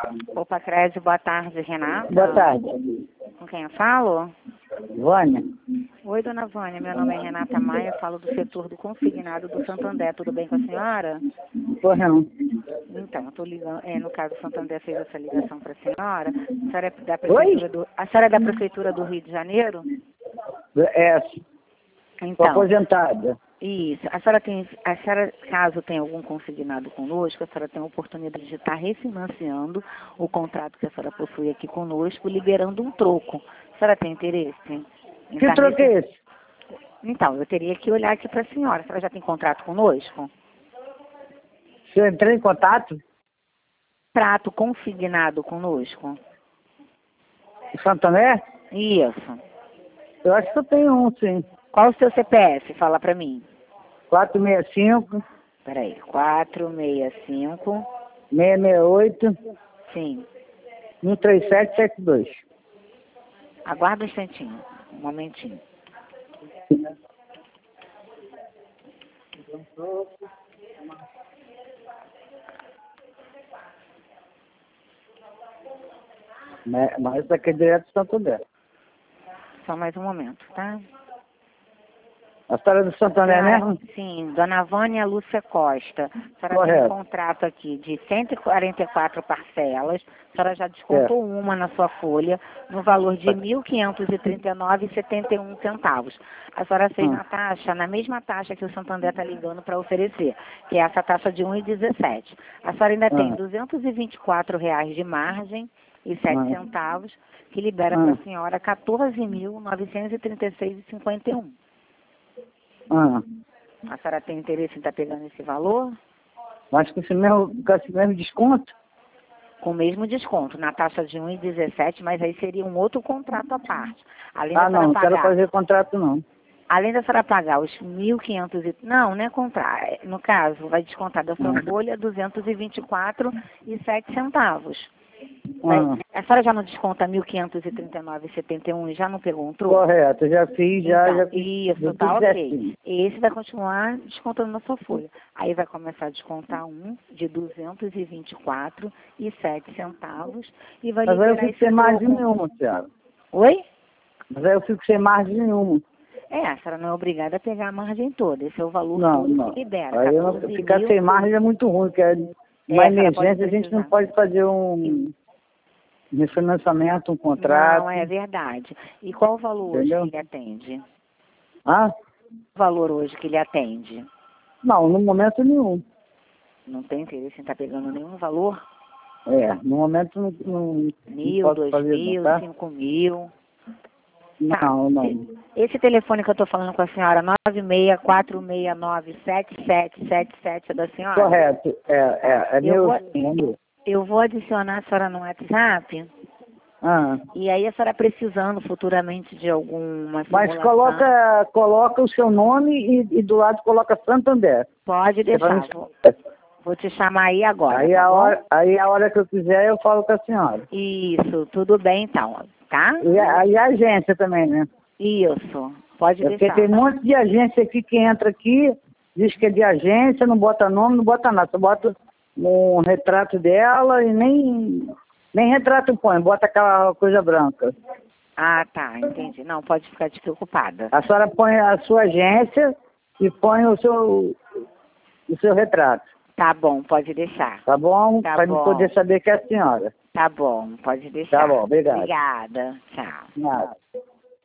Opa, Crédito, boa tarde, Renata. Boa tarde. Com quem eu falo? Vânia? Oi, dona Vânia, meu nome é Renata Maia, eu falo do setor do consignado do Santander, tudo bem com a senhora? Pois não. Então, eu estou ligando, no caso o Santander fez essa ligação para a senhora, a senhora é da Prefeitura do Rio de Janeiro? É, sou Então, aposentada. isso, a senhora, caso tenha algum consignado conosco, a senhora tem a oportunidade de estar refinanciando o contrato que a senhora possui aqui conosco, liberando um troco. A senhora tem interesse? Em Que estar troco é esse? Então, eu teria que olhar aqui para a senhora. A senhora já tem contrato conosco? Você entrou em contato? Contrato consignado conosco? Santander? Isso. Eu acho que eu tenho um, sim. Qual o seu CPF? Fala para mim. 465 Peraí, 465, 668 sim. 13772. Aguarda um instantinho, um momentinho. Mas isso aqui é direto do Santander. Só mais um momento, tá? A história do Santander mesmo? Sim, dona Vânia Lúcia Costa. A senhora tem um Correto. contrato aqui de 144 parcelas. A senhora já descontou uma na sua folha, no valor de R$ 1.539,71. A senhora fez na taxa, na mesma taxa que o Santander está ligando para oferecer, que é essa taxa de 1,17. A senhora ainda tem R$ 224 de margem e 7 centavos, que libera para a senhora R$ 14.936,51. A senhora tem interesse em estar pegando esse valor? Mas com esse mesmo desconto? Com o mesmo desconto, na taxa de 1,17, mas aí seria um outro contrato à parte. Além Não quero fazer contrato não. Além da senhora pagar os 1.500 e... Não é comprar. No caso, vai descontar da sua folha 224,07. A senhora já não desconta 1.539,71 e já não pegou um troco? Correto, já fiz, já fiz. Isso, tá ok. Esse vai continuar descontando na sua folha. Aí vai começar a descontar um de 224,07 e vai Mas aí eu liberar fico sem margem nenhuma, senhora. Oi? Mas aí eu fico sem margem nenhuma. A senhora não é obrigada a pegar a margem toda. Esse é o valor todo que libera. Aí ficar sem margem é muito ruim, porque uma emergência a gente não pode fazer um refinanciamento, um contrato. Não, é verdade. E qual o valor hoje que ele atende? O valor hoje que ele atende? Não, no momento nenhum. Não tem interesse em estar pegando nenhum valor? No momento não 1.000, 2.000, 5.000. Não. Esse telefone que eu estou falando com a senhora, 964697777, é da senhora? Correto, é meu sim. Eu vou adicionar a senhora no WhatsApp. E aí a senhora precisando futuramente de alguma simulação. Mas coloca o seu nome e do lado coloca Santander. Pode deixar. Vou te chamar aí agora. Aí a hora que eu quiser eu falo com a senhora. Isso, tudo bem então, tá? E a agência também, né? Isso, pode deixar. Porque tem um monte de agência aqui que entra aqui, diz que é de agência, não bota nome, não bota nada. Só bota um retrato dela e nem retrato põe, bota aquela coisa branca. Tá, entendi. Não, pode ficar despreocupada. A senhora põe a sua agência e põe o seu retrato. Tá bom, pode deixar. Tá bom? Para eu poder saber que é a senhora. Tá bom, pode deixar. Tá bom, obrigado. Obrigada, tchau. Nada.